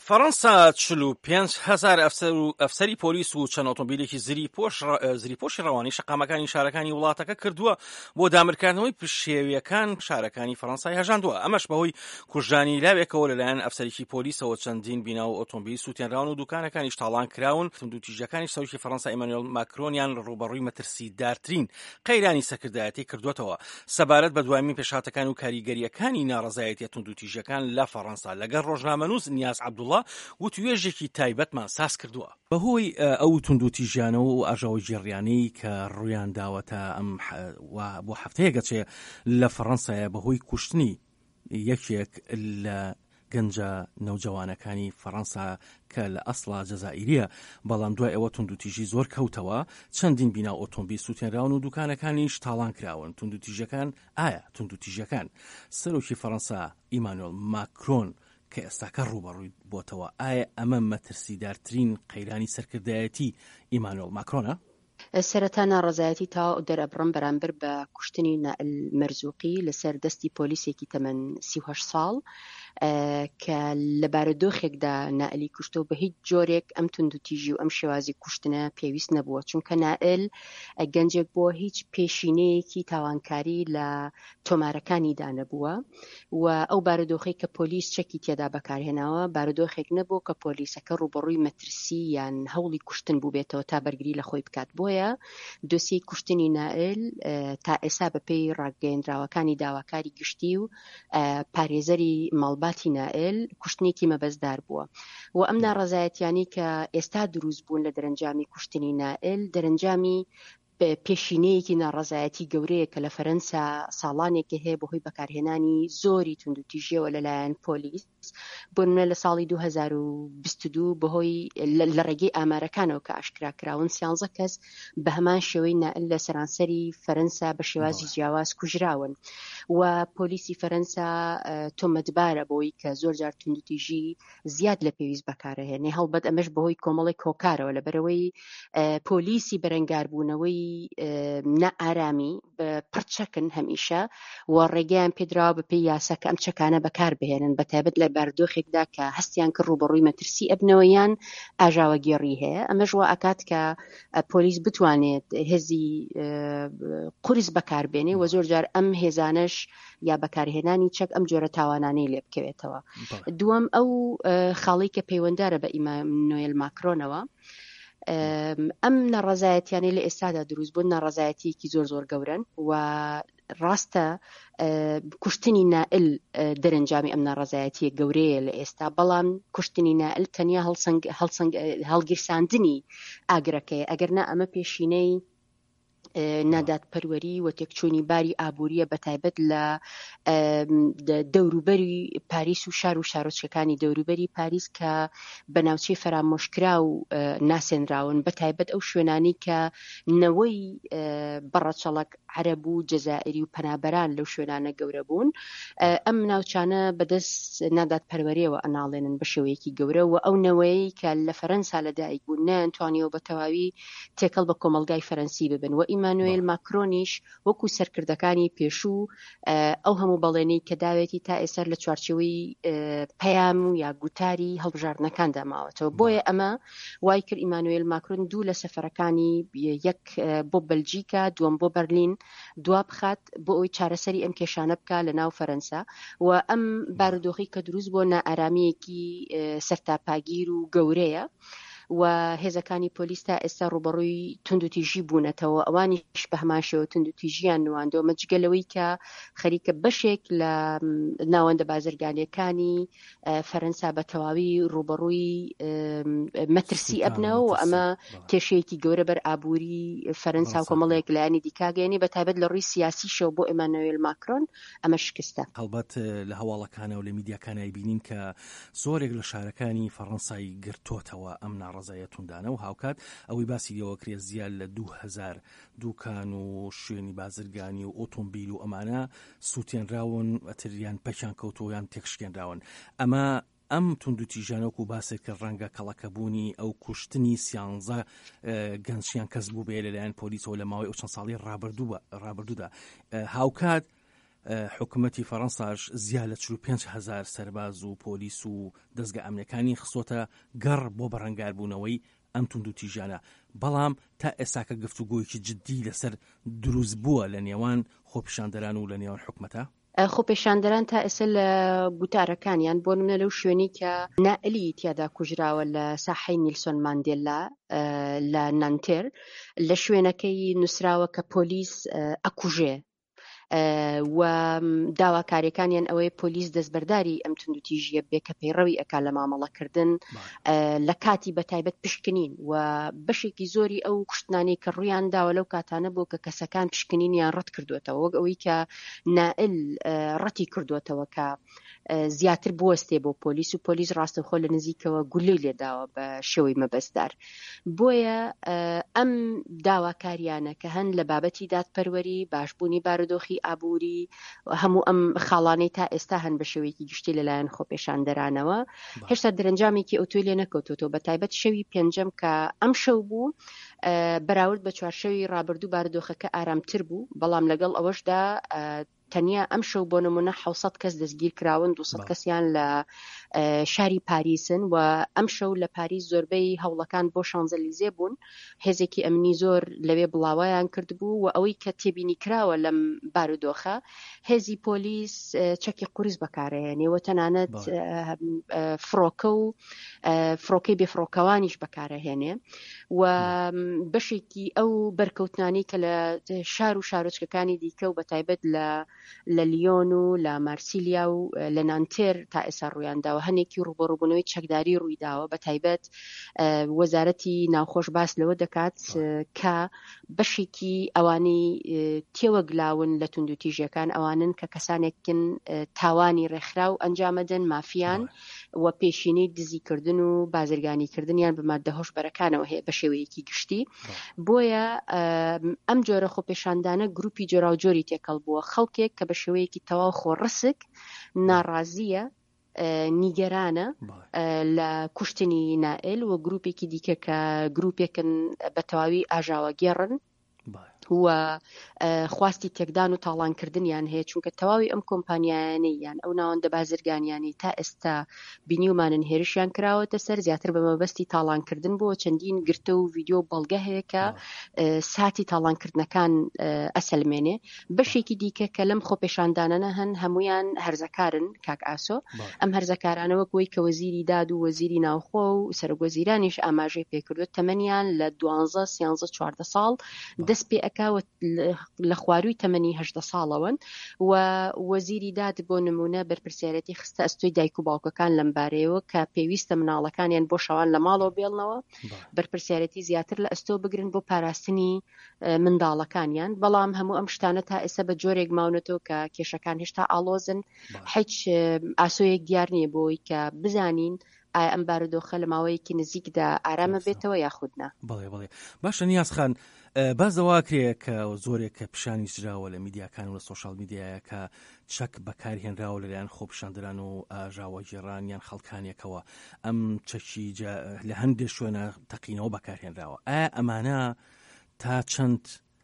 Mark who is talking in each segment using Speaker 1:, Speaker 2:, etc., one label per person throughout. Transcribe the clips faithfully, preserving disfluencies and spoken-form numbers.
Speaker 1: فەڕەنسا چل و پێنج هەزار ئەفسەری پۆلیس و چەند ئۆتۆمبیلێکی زری پۆشی ڕەوانی شەقامەکانی شارەکانی وڵاتەکە کردووە بۆ دامرکردنەوەی پشێویەکان شارەکانی فەڕەنسای هەژاندووە. ئەمەش بەهۆی کوژانی لاوێکەوە لەلایەن ئەفسەرێکی پۆلیسەوە چەندین بینە و ئۆتۆمبیل سووتێنراون و دوکانەکانیش تاڵان کراون. دووتیژەکانی سەرۆکی فەڕەنسا ئیمانوێل ماکرۆنیان ڕوبەڕووی مەترسیدارترین قەیرانی سەرکردایەتی کردوێتەوە سەبارەت بە دوایمین پێشهاتەکان و کاریگەریەکانی ناڕەزایەتیە توندوتیژەکان لە فەڕەنسا. لەگەڵ ڕۆژنامەنووس نیاز عەبدوڵڵا و توێژێکی تایبەتمان ساز کردووە بەهۆی ئەو توندوتیژیانەوە و ئاژاوی جێڕیانەی کە ڕوویان داوەتە ئەم بۆ هەفتەیە گەچێ لە فەڕەنسایە بەهۆی کوشتنی یەکێک لە گەنجە نەوجەوانەکانی فەڕەنسا کە لە ئەسڵا جەزائیریە، بەڵام دوای ئەوە توندوتیژی زۆر کەوتەوە، چەندین بینا ئۆتۆمبیل سووتێنراون و دوکانەکانیش تاڵان کراون. توندوتیژەکان ئایا توندوتیژەکان سەرۆکی فەڕەنسا ئیمانوێل ماکرۆن کە ئێستاکە ڕوبەڕووی بۆتەوە، ئایا ئەمە مەترسیدارترین قەیرانی سەرکردایەتی ئیمانوێل ماکرۆنە؟
Speaker 2: سەرەتا ناڕەزایەتی تا دەرەبڕم بەرامبەر بە کوشتنی نائل مەرزوقی لەسەر دەستی پۆلیسێکی تەمەن سی و هەشت ساڵ کە لە بارودۆخێکدا نائلی کوشتەوە بە هیچ جۆرێک ئەم توندوتیژی و ئەم شێوازی کوشتنە پێویست نەبووە، چونکە نائل گەنجێک بۆ هیچ پێشینەیەکی تاوانکاری لە تۆمارەکانیدا نەبووە و ئەو بارودۆخی کە پۆلیس چەکی تێدا بەکارهێناوە بارودۆخێک نەبوو کە پۆلیسەکە ڕوبەڕووی مەترسی یان هەوڵی کوشتن بوو بێتەوە تا بەرگری لە خۆی بکات. بۆیە دۆسیەی کوشتنی نائل تا ئێستا بەپێی ڕاگەیەندراوەکانی داواکاری گشتی و پارێزەری ماڵباتی نائل کوشتنێکی مەبەستدار بووە و ئەم ناڕەزایەتیانی کە ئێستا دروست بوون لە دەرەنجامی کوشتنی نائل دەرەنجامی پێشینەیەکی ناڕەزایەتی گەورەیە کە لە فەرەنسا ساڵانێکی هەیە بەهۆی بەکارهێنانی زۆری توندوتیژیەوە لەلایەن پۆلیس. بۆ نمونە لە ساڵی دوو هەزار و بیست و دوو بەهۆی لە ڕێگەی ئامارەکانەوە کە ئاشکراکراون سیانزە کەس بە هەمان شێوەی نائل لە سەرانسەری فەرەنسا بە شێوازی جیاواز کوژراون و پۆلیسی فەرەنسا تۆمەتبارە بۆی کە زۆر جار توندوتیژی زیاد لە پێویست بەکارهێنێ. هەڵبەت ئەمەش بەهۆی کۆمەڵی کۆکارەوە لەبەرەوەی پۆلیسی بەرەنگاربوونەوەی نەئارامی پڕچەکن هەمیشە و ڕێگەیان پێدراوە بە پێی یاسا کە ئەم چەکانە بەکار بهێنن، بەتایبەت لە بارودۆخێکدا کە هەستیان کرد ڕوبەڕووی مەترسی ئەبنەوەیان ئاژاوەگێڕی هەیە. ئەمەش وا ئەکات کە پۆلیس بتوانێت هێزی قورس بەکاربێنێ و زۆر جار ئەم هێزانەش یا بەکارهێنانی چەک ئەم جۆرە تاوانانەی لێ بکەوێتەوە. دووەم ئەو خاڵی کە پەیوەنددارە بە ئیمانوێل ماکرۆنەوە، ئەم ناڕەزایەتیانەی لە ئێستادا دروست بوون ناڕەزایەتیەکی زۆر زۆر گەورن و ڕاستە کوشتنی نائل دەرەنجامی ئەم ناڕەزایەتیە گەورەیە لە ئێستا، بەڵام کوشتنی نائل تەنیا هەڵگیرساندنی ئاگرەکەیە، ئەگەرنا ئەمە پێشینەی نادادپەروەری و تێکچوونی باری ئابووریە بەتایبەت لە دەوروبەری پاریس و شار و شارۆچکەکانی دەوروبەری پاریس کە بەناوچەی فەرامۆشکرا و ناسێنراون، بەتایبەت ئەو شوێنانی کە نەوەی بەڕەچەڵک عەرەب و جەزائیری و پەنابەران لەو شوێنانە گەورە بوون. ئەم ناوچانە بەدەست نادادپەروەریەوە ئەناڵێنن بە شێوەیەکی گەورە و ئەو نەوەی کە لە فەرەنسا لەدایک بوون نەیانتوانیەوە بە تەواوی تێکەڵ بە کۆمەلگای فەرەنسی ببن و ئیمانوێل ماکرۆنیش وەکو سەرکردەکانی پێشوو ئەو هەموو بەڵێنەی کە داوێتی تا ئێستا لە چوارچێوەی پەیام و یا گوتاری هەڵبژاردنەکاندا ماوەتەوە. بۆیە ئەمە وای کرد ئیمانوێل ماکرۆن دوو لە سەفەرەکانی یەک بۆ بەلجیکا دووەم بۆ بەرلین دوا بخات بۆ ئەوی چارەسەری ئەم کێشانە بکە لە ناو فەرەنسا و ئەم بارودۆخی کە دروست بۆ نائارامیەکی سەرتاپاگیر و گەورەیە و هێزەکانی پۆلیس تا ئێستا ڕوبەڕووی توندوتیژی بوونەتەوە، ئەوانیش بە هەمان شێوە توندوتیژیان نواندەوە مەجگەلەوەی کە خەریکە بەشێک لە ناوەندە بازرگانیەکانی فەرەنسا بە تەواوی ڕوبەڕووی مەترسی ئەبنەوە و ئەمە کێشەیەکی گەورە بەر ئابووری فەرەنسا و کۆمەڵێک لایەنی دیکاگەیەنی بەتایبەت لە ڕووی سیاسیشەوە بۆ ئیمانوێل ماکرۆن ئەمە شکستە.
Speaker 1: هەڵبەت لە هەواڵەکانە و لە میدیاکانای بینین کە زۆرێک لە شارەکانی فەڕەنسای گرتوتەوە ئەم ناڕەزایەتوندانە و هاوکات ئەوەی باسی لێەوە کرێ زیاد لە دوو هەزار دوکان و شوێنی بازرگانی و ئۆتۆمبیل و ئەمانە سووتێنراون ئەتریان پەکیان کەوتۆیان تێکشکێنراون. ئەمە ئەم توندوتیژانەوەکو باسێک کە ڕەنگە کەڵەکەبوونی ئەو کوشتنی سیانزە گەنجیان کەس بوو بێ لەلایەن پۆلیسەوە لە ماوەی ئەو چەند ساڵی ڕابردوودا. هاوکات حکوومەتی فەڕەنساش زیاد لە چل و پێنج هەزار سەرباز و پۆلیس و دەستگا ئەمنیەکانی خسۆتە گەڕ بۆ بەڕەنگاربوونەوەی ئەم توند و تیژانە. بەڵام تا ئێستاکە گفتوگۆیەکی جددی لەسەر دروست بووە لە نێوان خۆپیشاندەران و لە نێوان حکوومەتە؟
Speaker 2: خۆپیشاندەران تا ئێستا لە گوتارەکانیان بۆ نمونە لەو شوێنی کە نائلی تیادا کوژراوە لە ساحەی نیلسۆن ماندێلا لە نانتێر، لە شوێنەکەی نووسراوە کە پۆلیس ئەکوژێ و داواکاریەکانیان ئەوەی پۆلیس دەستبەرداری ئەم توندوتیژیە بێ کە پەیڕەوی ئەکا لە مامەڵەکردن لە کاتی بەتایبەت پشکنین و بەشێکی زۆری ئەو کوشتنانەی کە ڕوویان داوە لەو کاتانە بۆ کە کەسەکان پشکنینیان ڕەت کردوێتەوە، وەک ئەوەی کە نائل ڕەتی کردوێتەوە کە زیاتر بوەستێ بۆ پۆلیس و پۆلیس ڕاستەوخۆ لە نزیکەوە گولەی لێداوە بە شێوەی مەبەستدار. بۆیە ئەم داواکاریانە کە هەن لە بابەتی دادپەروەری، باشبوونی بارودۆخی ئابووری، هەموو ئەم خاڵانەی تا ئێستا هەن بە شێوەیەکی گشتی لەلایەن خۆپیشاندەرانەوە هێشتا دەرەنجامێکی ئەوتۆی لێ نەکەوتۆتەوە، بە تایبەت شەوی پێنجەم کە ئەم شەو بوو بەراورد بە چوارشەوی ڕابردوو بارودۆخەکە ئارامتر بوو، بەڵام لەگەڵ ئەوەشدا تەنیا ئەم شەو بۆ نمونە حوسەد کەس دەستگیر کراون، دووسەد کەسیان لە شاری پاریسن و ئەم شەو لە پاریس زۆربەی هەوڵەکان بۆ شانزەلیزێ بوون، هێزێکی ئەمنی زۆر لەوێ بڵاوایان کردبوو و ئەوەی کە تێبینی کراوە لەم بارودۆخە هێزی پۆلیس چەکی قورس بەکارەهێنێەوە، تەنانەت فڕۆکە و فڕۆکەی بێفڕۆکەوانیش بەکارەهێنێ و بەشێکی ئەو بەرکەوتنانی کە لە شار و شارۆچکەکانی دیکە و بەتایبەت لە لە لیۆن و لە مارسیلیا و لە نانتێر تا ئێستا ڕوویانداوە هەنێکی ڕوبەڕووبوونەوەی چەکداری ڕوویداوە، بە تایبەت وەزارەتی ناوخۆش باس لەوە دەکات کە بەشێکی ئەوانەی تێوەگلاون لە توندوتیژیەکان ئەوانن کە کەسانێکن تاوانی ڕێکخرا و ئەنجامەدەن، مافیان و پێشینەی دزیکردن و بازرگانیکردنیان بە مادە هۆشبەرەکانەوە هەیە بە شێوەیەکی گشتی. بۆیە ئەم جۆرە خۆپیشاندانە گروپی جۆراوجۆری تێکەڵ بووە، خەڵکێک کە بە شێوەیەکی تەواو خۆڕسک ناڕازیە، نیگەرانە لە کوشتنی نائل و گروپێکی دیکە کە گروپێکن بە تەواوی ئاژاوە گێڕن و خواستی تێکدان و تاڵانکردنیان هەیە، چونکە تەواوی ئەم کۆمپانیایانەی یان ئەو ناوەندە بازرگانیانی تا ئێستا بینیومانن هێرشیان کراوەتە سەر زیاتر بە مەبەستی تاڵانکردن بۆ چەندین گرتە و ڤیدیۆ بەڵگە هەیە کە ساتی تاڵانکردنەکان ئەسەلمێنێ. بەشێکی دیکە کە لەم خۆپیشاندانانە هەن هەمویان هەرزەکارن کاک ئاسۆ، ئەم هەرزەکارانەوە وەکوەی کە وەزیری داد و وەزیری ناوخۆ و سەرۆکوەزیرانیش ئاماژەی پێکردوێت تەمەنیان لە دوانزە سیانزە چواردە ساڵ دەست پێ لە خواروی تەمەنی هەژدە ساڵەوەن و وەزیری داد بۆ نمونە بەرپرسیارەتی خستە ئەستۆی دایک و باوکەکان لەم بارەیەوە کە پێویستە مناڵەکانیان بۆ شەوان لە ماڵەوە بێڵنەوە، بەرپرسیارەتی زیاتر لە ئەستۆ بگرن بۆ پاراستنی منداڵەکانیان. بەڵام هەموو ئەم شتانە تا ئێستا بە جۆرێک ماونەتەوە کە کێشەکان هێشتا ئاڵۆزن، هیچ ئاسۆیەک دیار نییە بۆی کە بزانین ئایا ئەم بارودۆخە لە ماوەیەکی نزیکدا ئارامە بێتەوە یاخودنا.
Speaker 1: بەڵێ بەڵێ باشە نیاز خان، بازەواکرێ کە زۆرێک کە پیشانی سراوە لە میدیاکان و لە سۆشال میدیایە کە چەک بەکارهێنراوە لەلایەن خۆپیشاندەران و ئاژاوە گێڕانیان خەڵکانێکەوە، ئەم چەکی لە هەندێک شوێنە تەقینەوە بەکارهێنراوە. ئایا ئەمانە تا چەند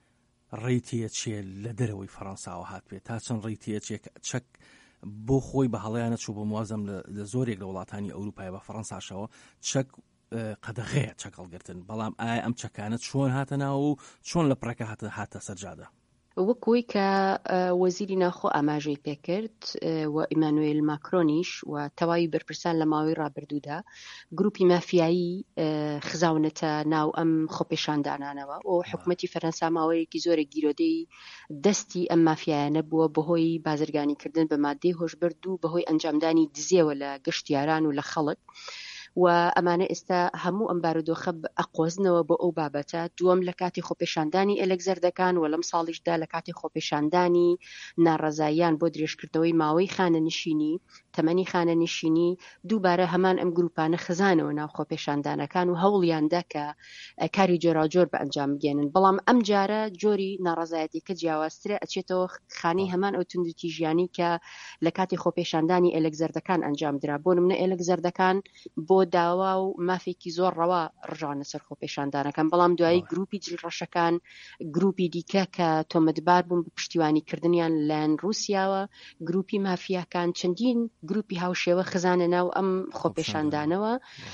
Speaker 1: ڕێیتیە چێ لە دەرەوەی فەڕەنساوە هات پێ، تا چەند ڕێیتیە چێ چەک بۆ خۆی بە هەڵەیانە چوو بۆ موازەم لە زۆرێک لە وڵاتانی ئەوروپای بە فەڕەنساشەوە چەک قەدەغەیە چەکەڵگرتن، بەڵام ئایا ئەم چەکانە چۆن هاتە ناو و چۆن لە پڕەکە هاتە هاتە سەرجادە؟
Speaker 2: وەکوی کە وەزیری ناوخۆ ئاماژەی پێکرد و ئیمانوێل ماکرۆنیش و تەواوی بەرپرسان لە ماوەی ڕابردوودا گروپی مافیایی خزاونەتە ناو ئەم خۆپیشاندانانەوە و حکوومەتی فەرەنسا ماوەیەکی زۆرە گیرۆدەی دەستی ئەم مافیایانە بووە بەهۆی بازرگانیکردن بە مادەی هۆشبەرد و بەهۆی ئەنجامدانی دزیەوە لە گەشتیاران و لە خەڵک و ئەمانە ئێستا هەموو ئەم بارودۆخە ئەقۆزنەوە بۆ ئەو بابەتە. دووەم لە کاتی خۆپیشاندانی ئەلێکزەردەکان و لەم ساڵیشدا لە کاتی خۆپیشاندانی ناڕەزاییان بۆ درێژکردنەوەی ماوەی خانە نشینی تەمەنی خانە نشینی دووبارە هەمان ئەم گروپانە خزانەوە ناو خۆپێشاندانەکان و هەوڵیاندا کە کاری جۆراجۆر بە ئەنجام بگێنن. بەڵام ئەم جارە جۆری ناڕەزایەتی کە جیاوازترە ئەچێتەوە خانەی هەمان ئەو توندوتیژیانی کە لە کاتی خۆپێشاندانی ئێلک زەردەکان ئەنجام درا. بۆ نمونە ئێلک زەردەکان بۆ داوا و مافێکی زۆر ڕەوا ڕژانە سەر خۆپێشاندانەکان، بەڵام دوایی گروپی جلڕەشەکان گروپی دیکە کە تۆمەتبار بوون بە پشتیوانیکردنیان لەلایەن رووسیاوە، گروپی مافیاکان چەندین گروپی هاوشێوە خزانە ناو ئەم خۆپێشاندانەوە.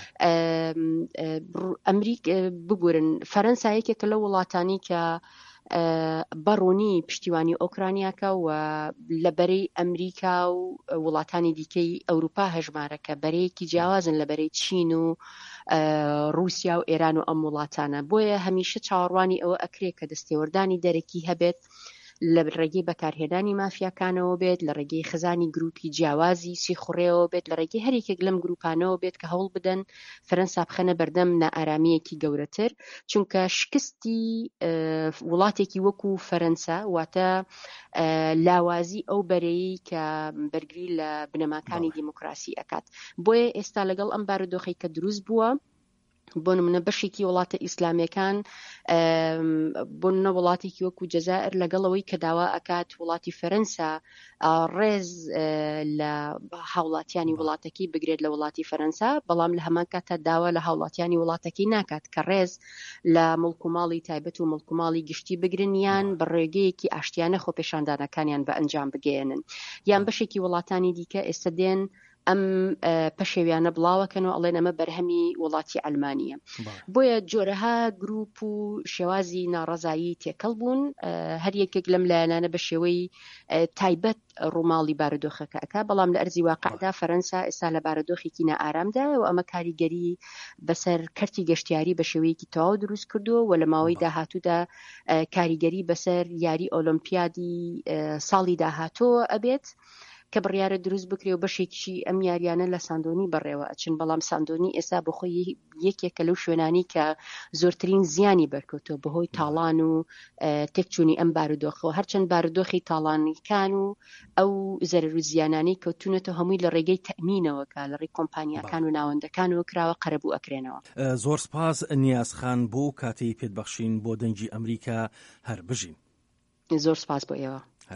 Speaker 2: ئەمریک ببورن فەرەنسایەکێکە لە وڵاتانی کە بەڕوونی پشتیوانی ئۆکرانیاکە و لە بەرەی ئەمریکا و وڵاتانی دیکەی ئەوروپا هەژمارەکە بەرەیەکی جیاوازن لە بەرەی چین و رووسیا و ئێران و ئەم وڵاتانە. بۆیە هەمیشە چاوەڕوانی ئەوە ئەکرێت کە دەستێوەردانی دەرەکی هەبێت لە ڕێگەی بەکارهێنانی مافیاکانەوە بێت، لە ڕێگەی خزانی گروپی جیاوازی سیخوڕێەوە بێت، لە ڕێگەی هەرێکێک لەم گروپانەوە بێت کە هەوڵ بدەن فەرەنسا بخەنە بەردەم نائارامەیەکی گەورەتر، چونکە شکستی وڵاتێکی وەکو فەرەنسا واتە لاوازی ئەو بەرەیی کە بەرگری لە بنەماکانی دیموکراسی ئەکات. بۆیە ئێستا لەگەڵ ئەم بارودۆخی کە دروست بووە، بۆ نمونە بەشێکی وڵاتە ئیسلامیەکان بۆ نمونە وڵاتێکی وەکو جەزائر لەگەڵەوەی کە داوا ئەکات وڵاتی فەرەنسا ڕێز لە هاوڵاتیانی وڵاتەکەی بگرێت لە وڵاتی فەرەنسا، بەڵام لە هەمان کاتە داوا لە هاوڵاتیانی وڵاتەکەی ناکات کە ڕێز لە مڵکوماڵی تایبەت و مڵکوماڵی گشتی بگرن یان بە ڕێگەیەکی ئاشتیانە خۆپێشاندانەکانیان بە ئەنجام بگەێنن. یان بەشێکی وڵاتانی دیکە ئێستا دێن ئەم پەشێویانە بڵاوەکەنەوە ئەڵێن ئەمە بەرهەمی وڵاتی ئەلمانیە. بۆیە جۆرەها گروپ و شێوازی ناڕەزایی تێکەڵ بوون، هەر یەکێک لەم لایەنانە بە شێوەی تایبەت ڕووماڵی بارودۆخەکە، بەڵام لە ئەرزی واقعدا فەرەنسا ئێستا لە بارودۆخێکی نائارامدا و ئەمە کاریگەری بەسەر کەرتی گەشتیاری بە شێوەیەکی تەواو دروست کردووە و لە ماوەی داهاتوودا کاریگەری بەسەر یاری ئۆلۆمپیادی ساڵی داهاتووە ئەبێت کە بڕیارە دروست بکرێ و بەشێکیشی ئەم یاریانە لە ساندۆنی بەڕێوە ئەچن. بەڵام ساندۆنی ئێستا بەخۆی یەکێکە لەو شوێنانی کە زۆرترین زیانی بەرکەوتەوە بەهۆی تاڵان و تێکچوونی ئەم بارودۆخەوە، هەرچەند بارودۆخی تاڵانیکان و ئەو زەرەر و زیانانەی کەوتونەتە هەمووی لە ڕێگەی تەمینەوەکە لە ڕێی کۆمپانیاکان و ناوەندەکانەوە کراوە قەرەبوو ئەکرێنەوە.
Speaker 1: زۆر سپاس نیازخان بۆ کاتەی پێتبەخشین بۆ دەنگی ئەمریکا هەر بژین.
Speaker 2: زۆر سپاس بۆ ئێوە.